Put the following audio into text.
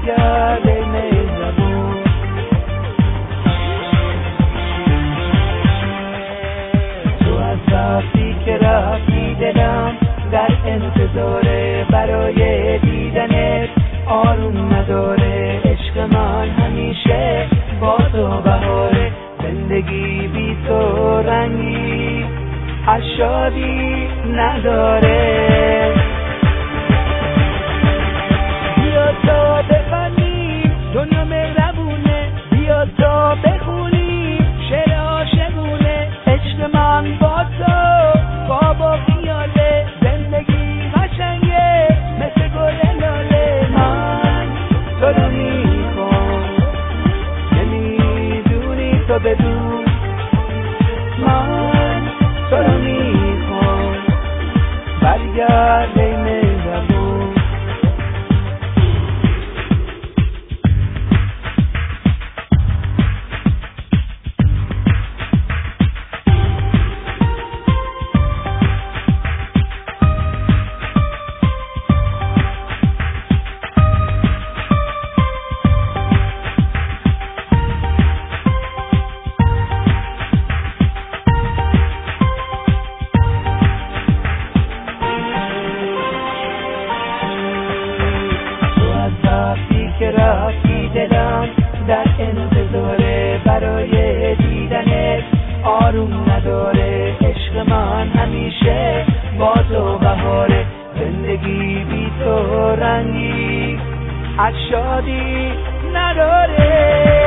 برگرد ای مهربون. تو از وقتی که رفتی دلم در انتظاره برای دیدنت آروم نداره. عشق من همیشه با تو بهاره، زندگی بی تو رنگی از شادی نداره. بیا تا بخوانیم دنیا مهربونه، بیا تا بخونیم شعر عاشقونه. عشق من با تو خواب و خیاله، زندگی قشنگه مثل گل لاله. من تو رو میخوام نمیدونی تو بدون، من تو رو میخوام برگرد ای مهربون. که رفتی دلم در انتظاره برای دیدنت آروم نداره. عشق من همیشه با تو بهاره، زندگی بی تو رنگی از شادی نداره.